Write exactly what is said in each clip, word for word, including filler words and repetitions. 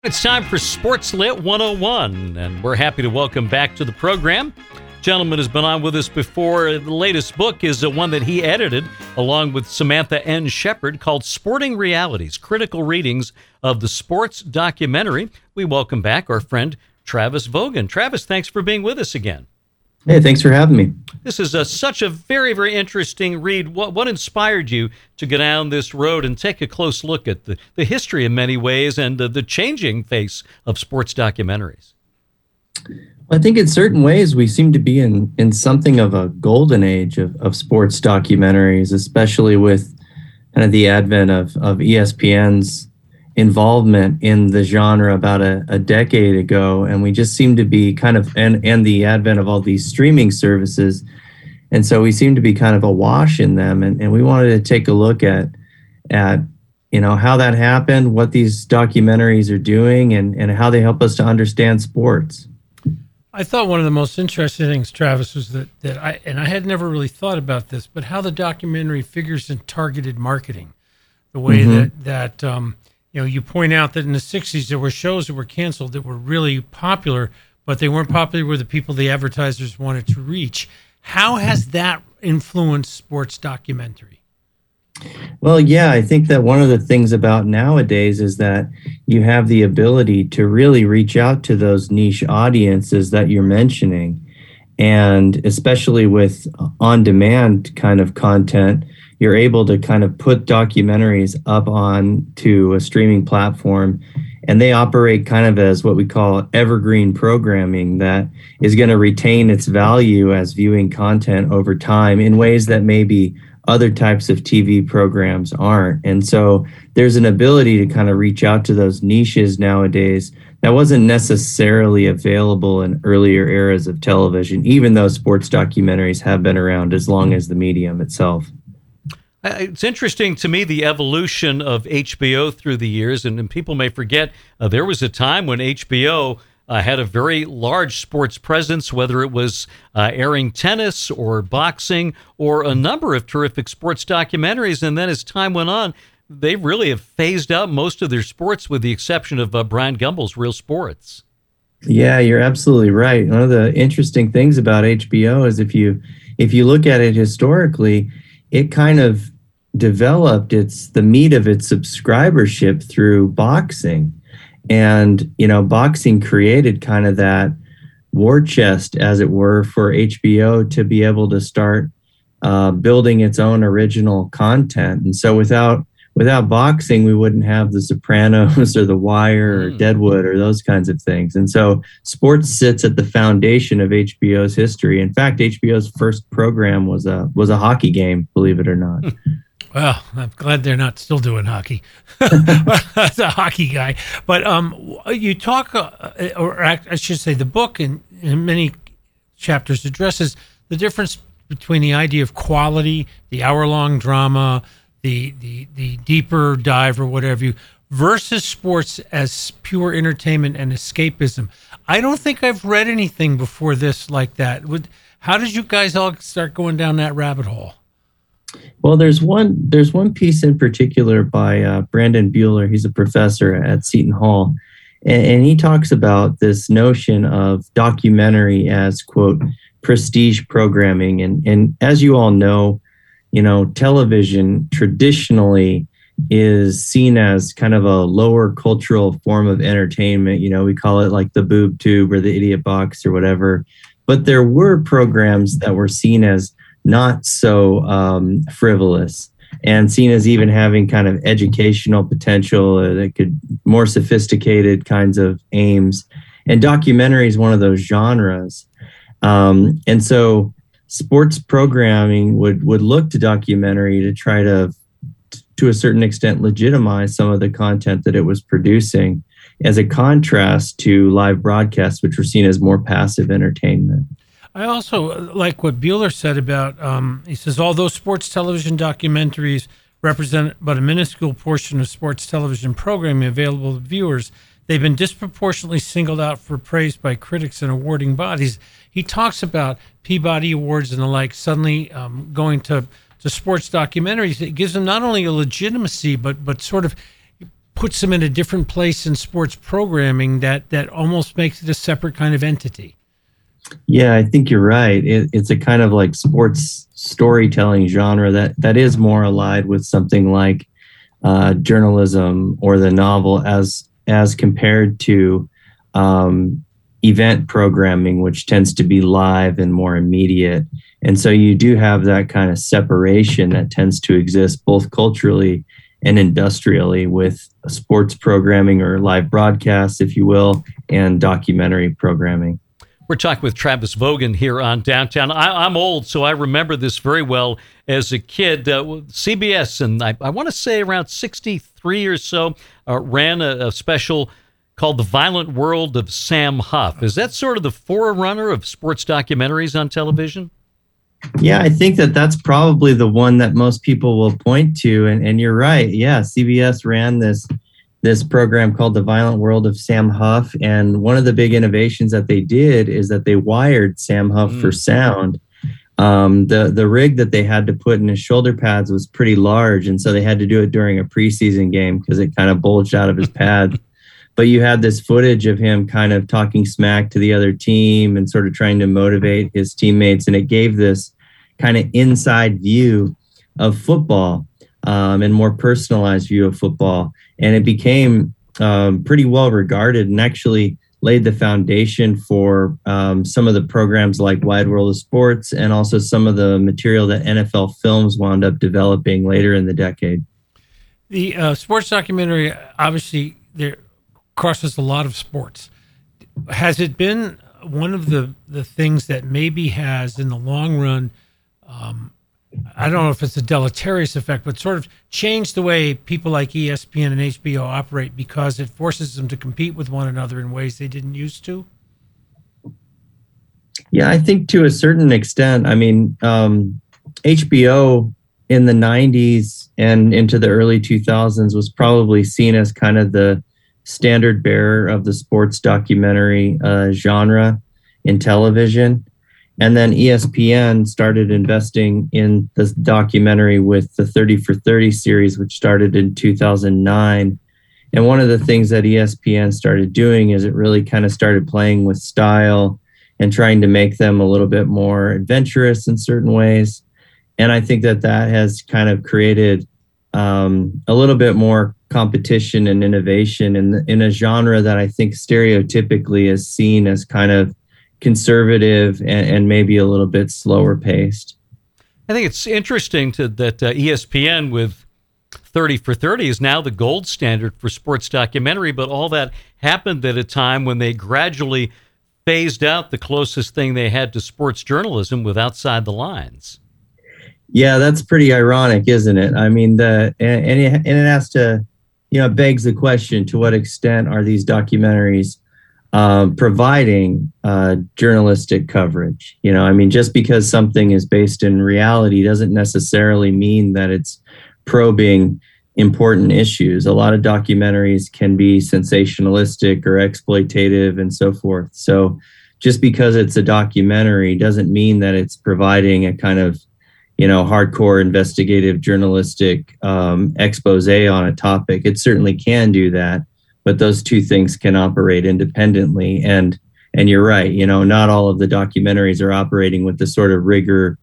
It's time for Sports Lit one oh one, and we're happy to welcome back to the program. Gentleman has been on with us before. The latest book is the one that he edited along with Samantha N. Shepard called Sporting Realities, Critical Readings of the Sports Documentary. We welcome back our friend Travis Vogan. Travis, thanks for being with us again. Hey, thanks for having me. This is a, such a very, very interesting read. What, what inspired you to go down this road and take a close look at the, the history in many ways and the, the changing face of sports documentaries? I think in certain ways we seem to be in, in something of a golden age of, of sports documentaries, especially with kind of the advent of, of E S P N's involvement in the genre about a, a decade ago. And we just seem to be kind of, and, and the advent of all these streaming services. And so we seem to be kind of awash in them. And, and we wanted to take a look at, at, you know, how that happened, what these documentaries are doing, and, and how they help us to understand sports. I thought one of the most interesting things, Travis, was that, that I, and I had never really thought about this, but how the documentary figures in targeted marketing, the way mm-hmm. that, that, um, you know, you point out that in the sixties, there were shows that were canceled that were really popular, but they weren't popular with the people the advertisers wanted to reach. How has that influenced sports documentary? Well, yeah, I think that one of the things about nowadays is that you have the ability to really reach out to those niche audiences that you're mentioning. And especially with on-demand kind of content, you're able to kind of put documentaries up on to a streaming platform, and they operate kind of as what we call evergreen programming that is going to retain its value as viewing content over time in ways that maybe other types of T V programs aren't. And so there's an ability to kind of reach out to those niches nowadays that wasn't necessarily available in earlier eras of television, even though sports documentaries have been around as long as the medium itself. It's interesting to me, the evolution of H B O through the years, and, and people may forget, uh, there was a time when H B O uh, had a very large sports presence, whether it was uh, airing tennis or boxing or a number of terrific sports documentaries. And then as time went on, they really have phased out most of their sports with the exception of uh, Brian Gumbel's Real Sports. Yeah, you're absolutely right. One of the interesting things about H B O is if you if you look at it historically, it kind of developed its the meat of its subscribership through boxing. And, you know, boxing created kind of that war chest, as it were, for H B O to be able to start uh, building its own original content. And so without without boxing, we wouldn't have The Sopranos or The Wire or mm. Deadwood or those kinds of things. And so sports sits at the foundation of H B O's history. In fact, H B O's first program was a was a hockey game, believe it or not. Well, I'm glad they're not still doing hockey. That's a hockey guy. But um, you talk, uh, or I should say the book in, in many chapters addresses the difference between the idea of quality, the hour-long drama, the, the, the deeper dive or whatever you, versus sports as pure entertainment and escapism. I don't think I've read anything before this like that. Would, how did you guys all start going down that rabbit hole? Well, there's one there's one piece in particular by uh, Brandon Buehler. He's a professor at Seton Hall, and, and he talks about this notion of documentary as, quote, prestige programming. And and as you all know, you know, television traditionally is seen as kind of a lower cultural form of entertainment. You know, we call it like the boob tube or the idiot box or whatever. But there were programs that were seen as not so um, frivolous and seen as even having kind of educational potential uh, that could more sophisticated kinds of aims. And documentary is one of those genres. Um, and so sports programming would, would look to documentary to try to, to a certain extent, legitimize some of the content that it was producing as a contrast to live broadcasts, which were seen as more passive entertainment. I also like what Buehler said about, um, he says, although sports television documentaries represent but a minuscule portion of sports television programming available to viewers, they've been disproportionately singled out for praise by critics and awarding bodies. He talks about Peabody Awards and the like suddenly um, going to, to sports documentaries. It gives them not only a legitimacy, but but sort of puts them in a different place in sports programming that that almost makes it a separate kind of entity. Yeah, I think you're right. It, it's a kind of like sports storytelling genre that that is more allied with something like uh, journalism or the novel, as as compared to um, event programming, which tends to be live and more immediate. And so you do have that kind of separation that tends to exist both culturally and industrially with sports programming or live broadcasts, if you will, and documentary programming. We're talking with Travis Vogan here on Downtown. I, I'm old, so I remember this very well as a kid. Uh, C B S, and I, I want to say around sixty-three or so, uh, ran a, a special called The Violent World of Sam Huff. Is that sort of the forerunner of sports documentaries on television? Yeah, I think that that's probably the one that most people will point to. And, and you're right. Yeah, C B S ran this this program called The Violent World of Sam Huff. And one of the big innovations that they did is that they wired Sam Huff mm. for sound. Um, the, the rig that they had to put in his shoulder pads was pretty large. And so they had to do it during a preseason game because it kind of bulged out of his pads. But you had this footage of him kind of talking smack to the other team and sort of trying to motivate his teammates. And it gave this kind of inside view of football um, and more personalized view of football. And it became um, pretty well regarded and actually laid the foundation for um, some of the programs like Wide World of Sports and also some of the material that N F L Films wound up developing later in the decade. The uh, sports documentary, obviously, there crosses a lot of sports. Has it been one of the, the things that maybe has, in the long run, um, I don't know if it's a deleterious effect, but sort of changed the way people like E S P N and H B O operate because it forces them to compete with one another in ways they didn't used to? Yeah, I think to a certain extent. I mean, um, H B O in the nineties and into the early two thousands was probably seen as kind of the standard bearer of the sports documentary uh, genre in television. And then E S P N started investing in this documentary with the thirty for thirty series, which started in two thousand nine. And one of the things that E S P N started doing is it really kind of started playing with style and trying to make them a little bit more adventurous in certain ways. And I think that that has kind of created um, a little bit more competition and innovation in, in a genre that I think stereotypically is seen as kind of conservative and, and maybe a little bit slower paced. I think it's interesting to, that uh, E S P N with thirty for thirty is now the gold standard for sports documentary, but all that happened at a time when they gradually phased out the closest thing they had to sports journalism with Outside the Lines. Yeah, that's pretty ironic, isn't it? I mean, the and, and, it, and it has to, you know, begs the question, to what extent are these documentaries Um, providing uh, journalistic coverage? You know, I mean, just because something is based in reality doesn't necessarily mean that it's probing important issues. A lot of documentaries can be sensationalistic or exploitative and so forth. So just because it's a documentary doesn't mean that it's providing a kind of, you know, hardcore investigative journalistic um, expose on a topic. It certainly can do that. But those two things can operate independently. And and you're right, you know, not all of the documentaries are operating with the sort of rigor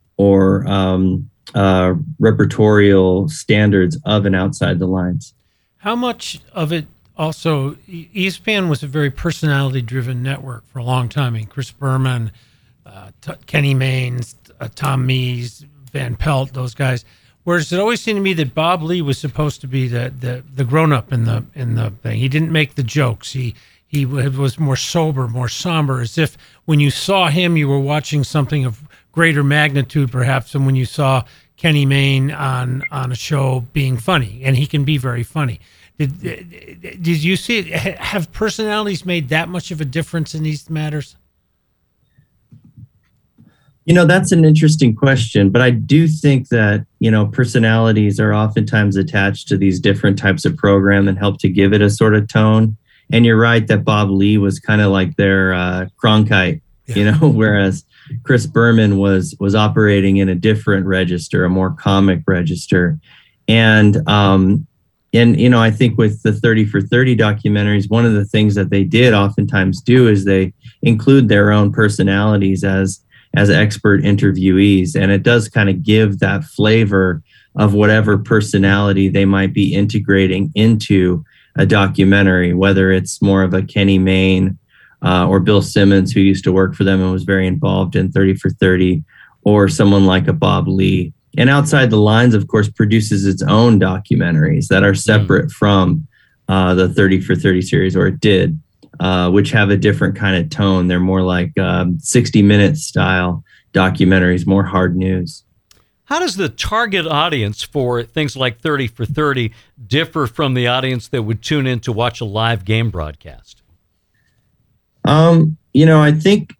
or um, uh, repertorial standards of an Outside the Lines. How much of it also, E S P N was a very personality-driven network for a long time. I mean, Chris Berman, uh, T- Kenny Maynes, uh, Tom Mees, Van Pelt, those guys. Whereas it always seemed to me that Bob Lee was supposed to be the, the, the grown up in the in the thing. He didn't make the jokes. He he was more sober, more somber, as if when you saw him, you were watching something of greater magnitude, perhaps, than when you saw Kenny Mayne on on a show being funny, and he can be very funny. Did did you see it? Have personalities made that much of a difference in these matters? You know, that's an interesting question, but I do think that, you know, personalities are oftentimes attached to these different types of program and help to give it a sort of tone. And you're right that Bob Lee was kind of like their uh, Cronkite, yeah. you know, whereas Chris Berman was was operating in a different register, a more comic register. And um, and, you know, I think with the thirty for thirty documentaries, one of the things that they did oftentimes do is they include their own personalities as as expert interviewees. And it does kind of give that flavor of whatever personality they might be integrating into a documentary, whether it's more of a Kenny Mayne uh, or Bill Simmons, who used to work for them and was very involved in thirty for thirty, or someone like a Bob Lee. And Outside the Lines, of course, produces its own documentaries that are separate mm. from uh, the thirty for thirty series, or it did, uh, which have a different kind of tone. They're more like um, sixty minute style documentaries, more hard news. How does the target audience for things like thirty for thirty differ from the audience that would tune in to watch a live game broadcast? Um, you know, I think,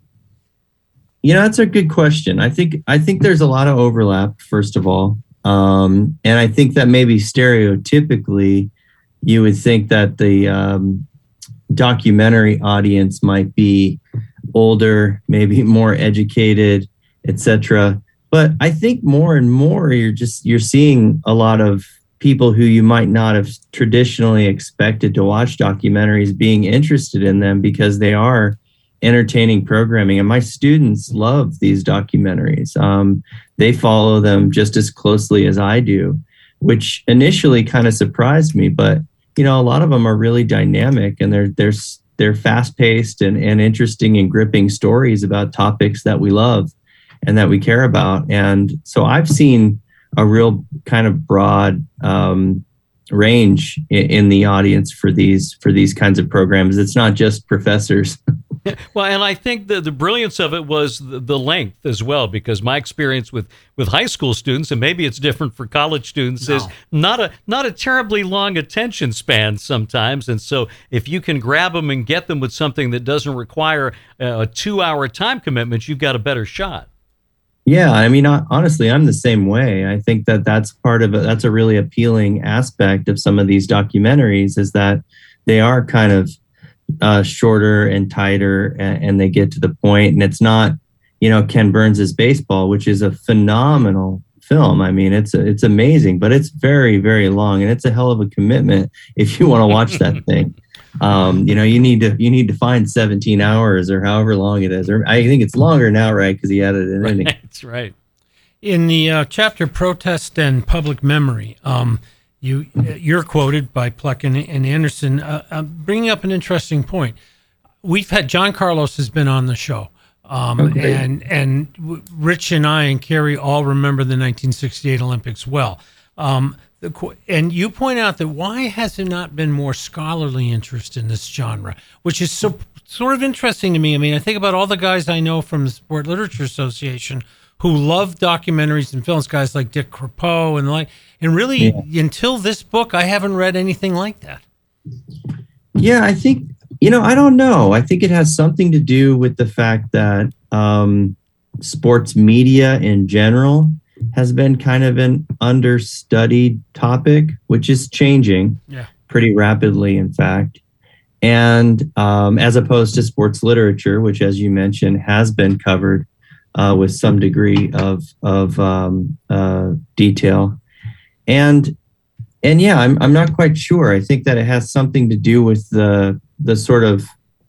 you know, that's a good question. I think, I think there's a lot of overlap, first of all. Um, and I think that maybe stereotypically you would think that the um, documentary audience might be older, maybe more educated, et cetera. But I think more and more you're just you're seeing a lot of people who you might not have traditionally expected to watch documentaries being interested in them because they are entertaining programming. And my students love these documentaries. Um, they follow them just as closely as I do, which initially kind of surprised me. But you know, a lot of them are really dynamic, and they're they're they're fast-paced and, and interesting and gripping stories about topics that we love and that we care about. And so I've seen a real kind of broad um, range in, in the audience for these for these kinds of programs. It's not just professors. Well, and I think the, the brilliance of it was the, the length as well, because my experience with, with high school students, and maybe it's different for college students, no. is not a not a terribly long attention span sometimes. And so if you can grab them and get them with something that doesn't require a two-hour time commitment, you've got a better shot. Yeah, I mean, honestly, I'm the same way. I think that that's part of it. That's a really appealing aspect of some of these documentaries, is that they are kind of uh, shorter and tighter, and, and they get to the point. And it's not, you know, Ken Burns' Baseball, which is a phenomenal film. I mean, it's it's amazing, but it's very, very long, and it's a hell of a commitment if you want to watch that thing. Um, you know, you need to you need to find seventeen hours or however long it is. Or I think it's longer now, right? Because he added it in. That's right. In the uh, chapter "Protest and Public Memory," um, you you're quoted by Pleck and, and Anderson, uh, uh, bringing up an interesting point. We've had John Carlos has been on the show, um, okay. and and Rich and I and Carrie all remember the nineteen sixty-eight Olympics well. Um, The, and you point out that why has there not been more scholarly interest in this genre, which is so sort of interesting to me. I mean, I think about all the guys I know from the Sport Literature Association who love documentaries and films, guys like Dick Crepeau and like, and really yeah. until this book, I haven't read anything like that. Yeah, I think, you know, I don't know. I think it has something to do with the fact that um, sports media in general has been kind of an understudied topic, which is changing yeah. pretty rapidly, in fact. And um, as opposed to sports literature, which, as you mentioned, has been covered uh, with some degree of of um, uh, detail. And and yeah, I'm I'm not quite sure. I think that it has something to do with the the sort of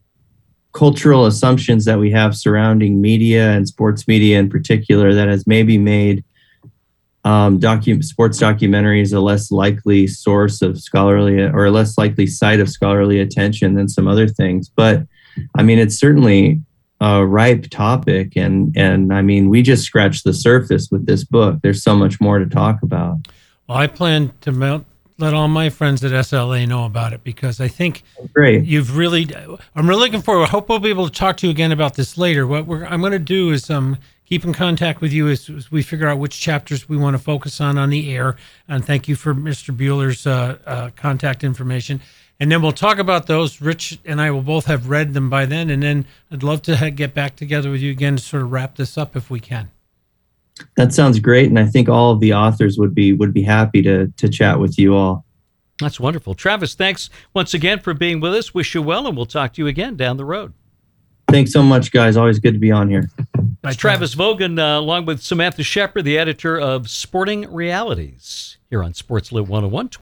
cultural assumptions that we have surrounding media and sports media in particular that has maybe made Um, docu- sports documentaries a less likely source of scholarly or a less likely site of scholarly attention than some other things. But I mean, it's certainly a ripe topic. And, and I mean, we just scratched the surface with this book. There's so much more to talk about. Well, I plan to mount, let all my friends at S L A know about it, because I think Great. you've really, I'm really looking forward. I hope we'll be able to talk to you again about this later. What we're, I'm going to do is, um, keep in contact with you as, as we figure out which chapters we want to focus on on the air. And thank you for Mister Bueller's uh, uh, contact information. And then we'll talk about those. Rich and I will both have read them by then. And then I'd love to ha- get back together with you again to sort of wrap this up if we can. That sounds great. And I think all of the authors would be would be happy to to chat with you all. That's wonderful. Travis, thanks once again for being with us. Wish you well, and we'll talk to you again down the road. Thanks so much, guys. Always good to be on here. That's Travis Vogan, uh, along with Samantha Shepard, the editor of Sporting Realities, here on Sports Lit one oh one.